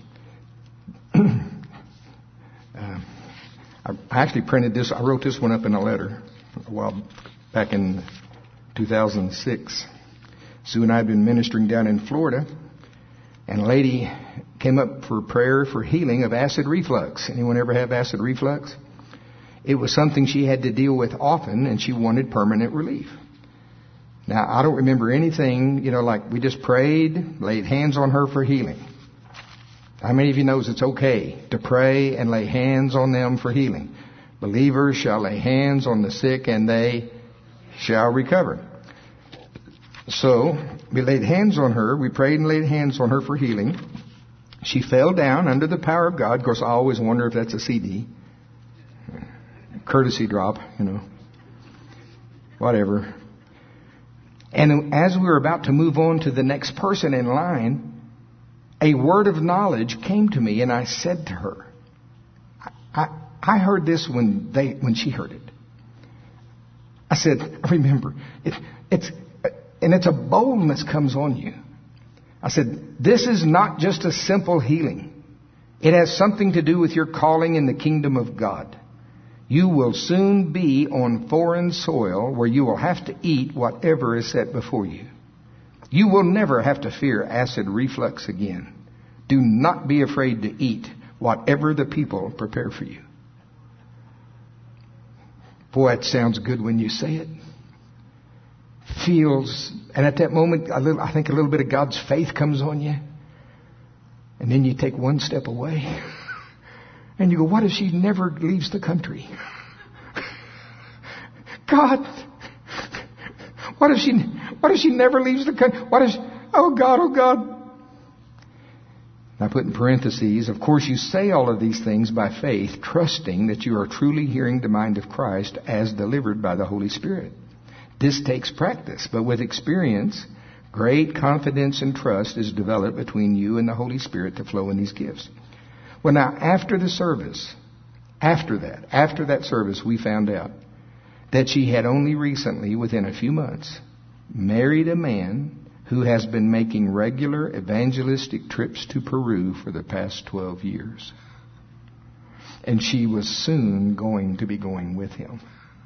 I actually printed this. I wrote this one up in a letter a while back in 2006. Sue and I had been ministering down in Florida, and a lady came up for prayer for healing of acid reflux. Anyone ever have acid reflux? It was something she had to deal with often, and she wanted permanent relief. Now, I don't remember anything, like we just prayed, laid hands on her for healing. How many of you knows it's okay to pray and lay hands on them for healing? Believers shall lay hands on the sick, and they shall recover. So, we laid hands on her. We prayed and laid hands on her for healing. She fell down under the power of God. Of course, I always wonder if that's a CD. Courtesy drop, Whatever. And as we were about to move on to the next person in line, a word of knowledge came to me, and I said to her, I heard this when she heard it. I said, remember, it's a boldness comes on you. I said, this is not just a simple healing. It has something to do with your calling in the kingdom of God. You will soon be on foreign soil where you will have to eat whatever is set before you. You will never have to fear acid reflux again. Do not be afraid to eat whatever the people prepare for you. Boy, it sounds good when you say it. And at that moment, I think a little bit of God's faith comes on you. And then you take one step away. And you go, what if she never leaves the country? God, what if she never leaves the country? Oh God. I put in parentheses, of course you say all of these things by faith, trusting that you are truly hearing the mind of Christ as delivered by the Holy Spirit. This takes practice, but with experience, great confidence and trust is developed between you and the Holy Spirit to flow in these gifts. Well, now, after that service, we found out that she had only recently, within a few months, married a man who has been making regular evangelistic trips to Peru for the past 12 years. And she was soon going to be going with him.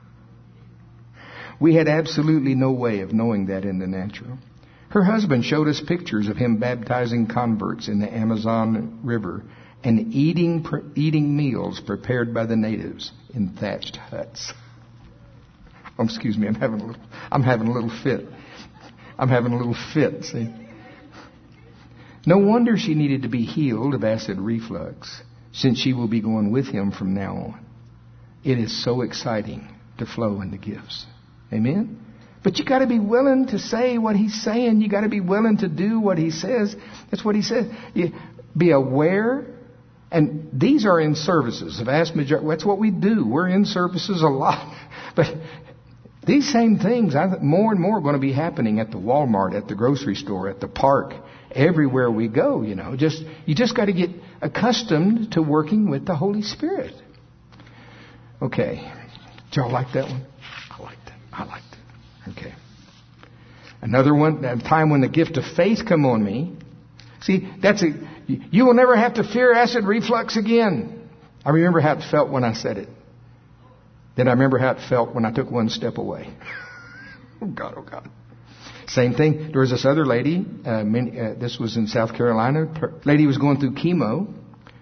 We had absolutely no way of knowing that in the natural. Her husband showed us pictures of him baptizing converts in the Amazon River and eating meals prepared by the natives in thatched huts. Oh, excuse me, I'm having a little fit. I'm having a little fit, see. No wonder she needed to be healed of acid reflux, since she will be going with him from now on. It is so exciting to flow in the gifts. Amen? But you got to be willing to say what he's saying. You got to be willing to do what he says. That's what he says. You be aware. And these are in services. The vast majority, that's what we do. We're in services a lot. But these same things, I think more and more are going to be happening at the Walmart, at the grocery store, at the park, everywhere we go, You just got to get accustomed to working with the Holy Spirit. Okay. Did y'all like that one? I liked it. Okay. Another one, a time when the gift of faith come on me. See, you will never have to fear acid reflux again. I remember how it felt when I said it. Then I remember how it felt when I took one step away. Oh God. Same thing. There was this other lady, this was in South Carolina. Lady was going through chemo.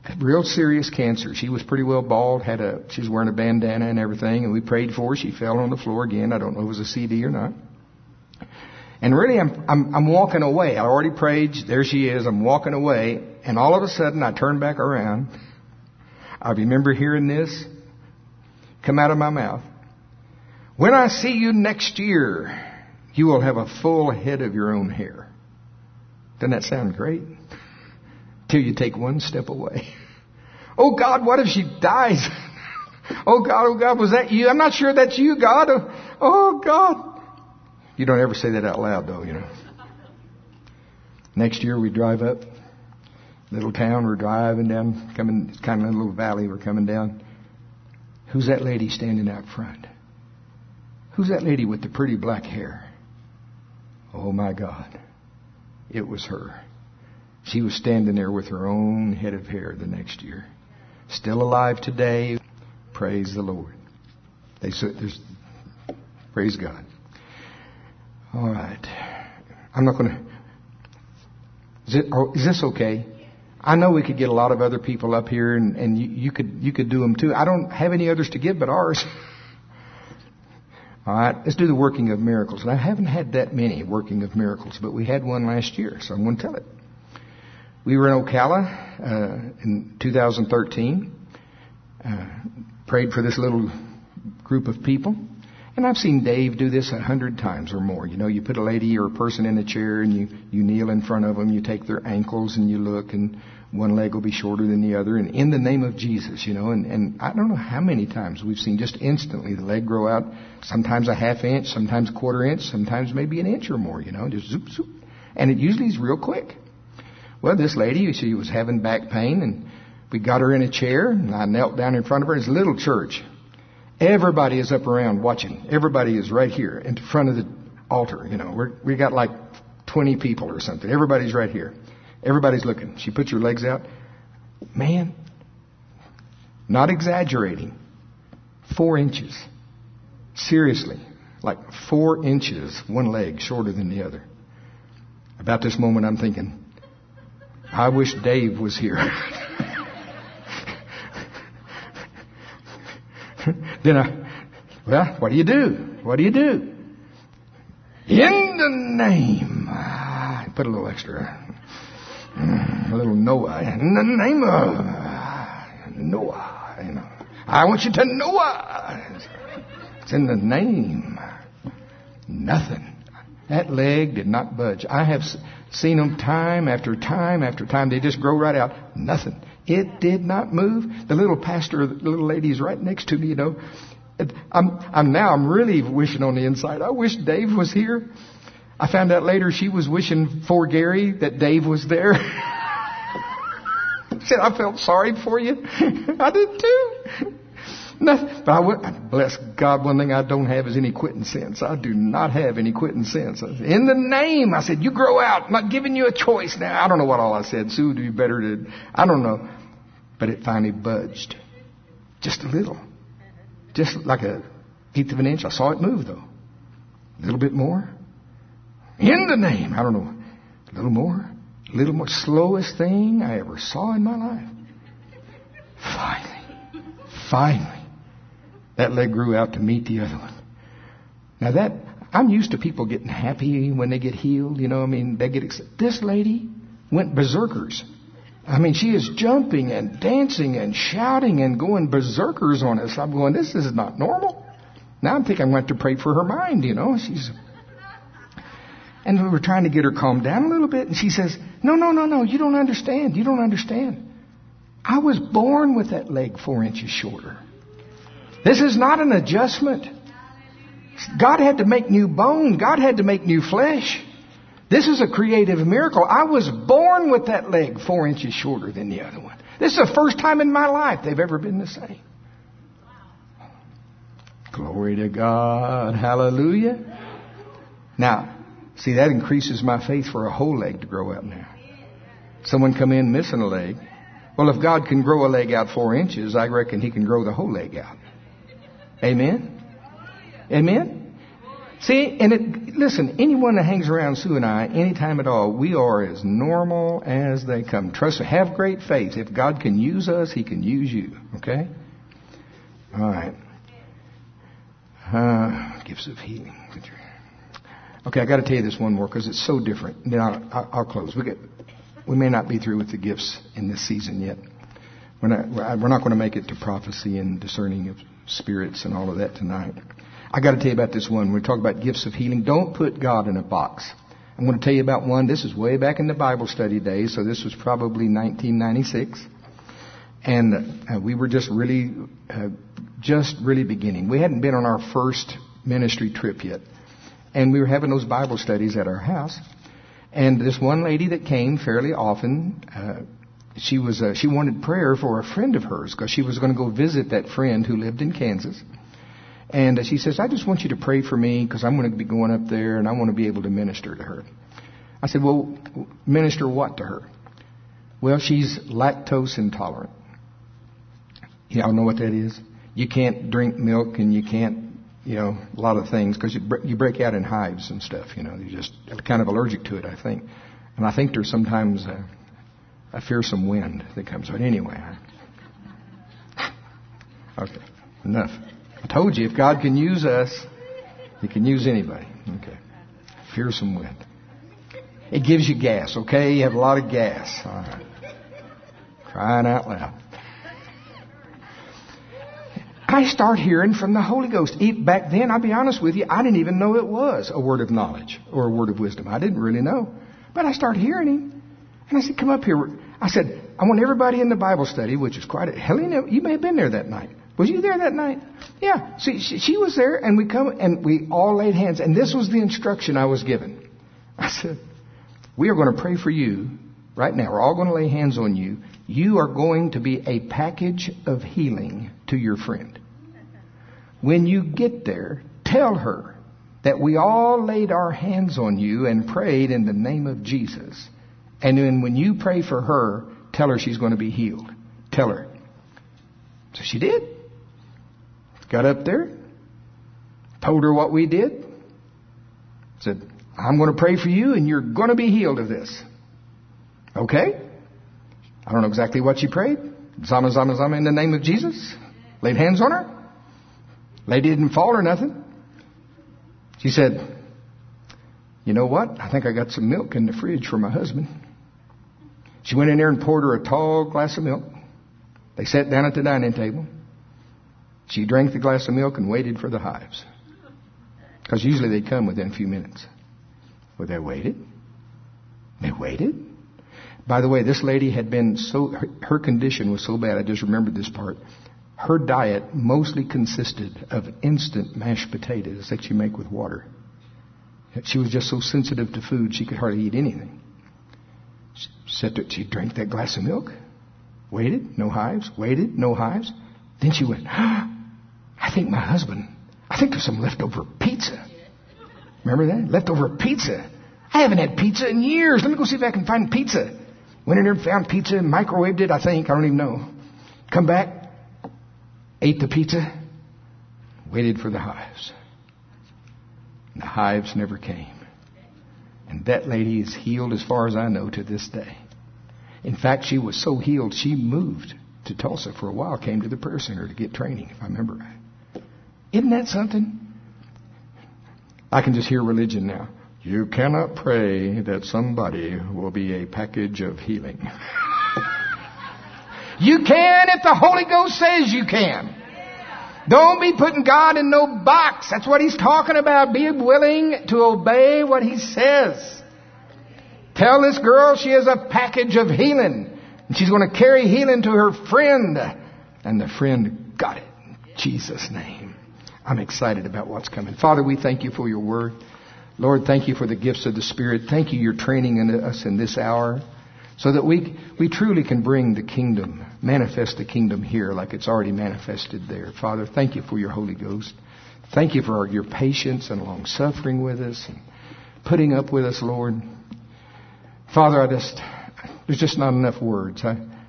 Real serious cancer. She was pretty well bald, she was wearing a bandana and everything, and we prayed for her. She fell on the floor again. I don't know if it was a CD or not. And really, I'm walking away. I already prayed. There she is. I'm walking away. And all of a sudden, I turn back around. I remember hearing this come out of my mouth. When I see you next year, you will have a full head of your own hair. Doesn't that sound great? Till you take one step away. Oh God, what if she dies? Oh God, was that you? I'm not sure that's you, God. Oh God. You don't ever say that out loud though, you know. Next year we drive up, little town, we're driving down, it's kind of a little valley, we're coming down. Who's that lady standing out front? Who's that lady with the pretty black hair? Oh my God. It was her. She was standing there with her own head of hair the next year. Still alive today. Praise the Lord. Praise God. All right. I'm not going to... Is this okay? I know we could get a lot of other people up here, and you could do them too. I don't have any others to give but ours. All right, let's do the working of miracles. And I haven't had that many working of miracles, but we had one last year, so I'm going to tell it. We were in Ocala in 2013. Prayed for this little group of people. And I've seen Dave do this 100 times or more. You know, you put a lady or a person in a chair and you kneel in front of them. You take their ankles and you look, and one leg will be shorter than the other. And in the name of Jesus, you know, and I don't know how many times we've seen just instantly the leg grow out. Sometimes a half inch, sometimes a quarter inch, sometimes maybe an inch or more, you know, just zoop, zoop. And it usually is real quick. Well, this lady, she was having back pain, and we got her in a chair, and I knelt down in front of her. It's a little church. Everybody is up around watching. Everybody is right here in front of the altar. You know, we got like 20 people or something. Everybody's right here. Everybody's looking. She puts her legs out. Man, not exaggerating, 4 inches. Seriously, like 4 inches, one leg shorter than the other. About this moment, I'm thinking, I wish Dave was here. Then what do you do? What do you do? In the name, put a little extra, a little Noah. In the name of Noah, you know, I want you to Noah. It's in the name. Nothing. That leg did not budge. I have seen them time after time after time. They just grow right out. Nothing. It did not move. The little pastor, the little lady's right next to me, you know. I'm really wishing on the inside. I wish Dave was here. I found out later she was wishing for Gary that Dave was there. Said, I felt sorry for you. I did too. Nothing, but bless God, one thing I don't have is any quitting sense. I do not have any quitting sense. In the name, I said, you grow out. I'm not giving you a choice now. I don't know what all I said. Sue, do you better to, I don't know. But it finally budged. Just a little. Just like 1/8 of an inch. I saw it move though. A little bit more. In the name. I don't know. A little more. A little more. Slowest thing I ever saw in my life. Finally. That leg grew out to meet the other one. Now I'm used to people getting happy when they get healed. You know, I mean, they get excited. This lady went berserkers. I mean, she is jumping and dancing and shouting and going berserkers on us. I'm going, this is not normal. Now I think I'm going to pray for her mind, you know. And we were trying to get her calmed down a little bit. And she says, no, you don't understand. You don't understand. I was born with that leg 4 inches shorter. This is not an adjustment. God had to make new bone. God had to make new flesh. This is a creative miracle. I was born with that leg 4 inches shorter than the other one. This is the first time in my life they've ever been the same. Glory to God. Hallelujah. Now, see, that increases my faith for a whole leg to grow out now. Someone come in missing a leg. Well, if God can grow a leg out 4 inches, I reckon He can grow the whole leg out. Amen? Amen? See, and listen, anyone that hangs around Sue and I anytime at all, we are as normal as they come. Trust me, have great faith. If God can use us, He can use you. Okay? All right. Gifts of healing. Okay, I got to tell you this one more because it's so different. Then I'll close. We may not be through with the gifts in this season yet. We're not going to make it to prophecy and discerning of spirits and all of that tonight. I got to tell you about this one. When we talk about gifts of healing, don't put God in a box. I'm going to tell you about one. This is way back in the Bible study days, so this was probably 1996. And we were just really beginning. We hadn't been on our first ministry trip yet. And we were having those Bible studies at our house. And this one lady that came fairly often, she wanted prayer for a friend of hers because she was going to go visit that friend who lived in Kansas. And she says, I just want you to pray for me because I'm going to be going up there and I want to be able to minister to her. I said, well, minister what to her? Well, she's lactose intolerant. Y'all know what that is? You can't drink milk and you can't, a lot of things because you break out in hives and stuff. You're just kind of allergic to it, I think. And I think there's sometimes a fearsome wind that comes out. Anyway. Okay, enough. I told you, if God can use us, He can use anybody. Okay. Fearsome wind. It gives you gas, okay? You have a lot of gas. All right. Crying out loud. I start hearing from the Holy Ghost. Back then, I'll be honest with you, I didn't even know it was a word of knowledge or a word of wisdom. I didn't really know. But I started hearing Him. And I said, come up here. I said, I want everybody in the Bible study, which is quite Helena, you may have been there that night. Was you there that night? Yeah. See, she was there, and we come, and we all laid hands. And this was the instruction I was given. I said, we are going to pray for you right now. We're all going to lay hands on you. You are going to be a package of healing to your friend. When you get there, tell her that we all laid our hands on you and prayed in the name of Jesus. And then when you pray for her, tell her she's going to be healed. Tell her. So she did. Got up there, told her what we did, said, I'm going to pray for you and you're going to be healed of this. Okay? I don't know exactly what she prayed. Zama, zama, zama in the name of Jesus. Laid hands on her. Lady didn't fall or nothing. She said, you know what? I think I got some milk in the fridge for my husband. She went in there and poured her a tall glass of milk. They sat down at the dining table. She drank the glass of milk and waited for the hives. Because usually they'd come within a few minutes. Well, they waited. They waited. By the way, this lady had been her condition was so bad, I just remembered this part. Her diet mostly consisted of instant mashed potatoes that you make with water. She was just so sensitive to food, she could hardly eat anything. She drank that glass of milk, waited, no hives, waited, no hives. Then she went, I think there's some leftover pizza. Remember that? Leftover pizza. I haven't had pizza in years. Let me go see if I can find pizza. Went in there and found pizza and microwaved it, I think. I don't even know. Come back, ate the pizza, waited for the hives. And the hives never came. And that lady is healed as far as I know to this day. In fact, she was so healed, she moved to Tulsa for a while, came to the prayer center to get training, if I remember right. Isn't that something? I can just hear religion now. You cannot pray that somebody will be a package of healing. You can if the Holy Ghost says you can. Don't be putting God in no box. That's what He's talking about. Be willing to obey what He says. Tell this girl she is a package of healing. And she's going to carry healing to her friend. And the friend got it. In Jesus' name. I'm excited about what's coming. Father, we thank You for Your word. Lord, thank You for the gifts of the Spirit. Thank You, You're training us in this hour so that we truly can bring the kingdom, manifest the kingdom here like it's already manifested there. Father, thank You for Your Holy Ghost. Thank You for Your patience and long suffering with us and putting up with us, Lord. Father, there's just not enough words.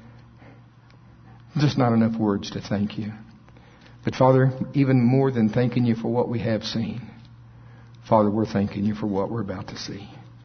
Just not enough words to thank You. But Father, even more than thanking You for what we have seen, Father, we're thanking you for what we're about to see.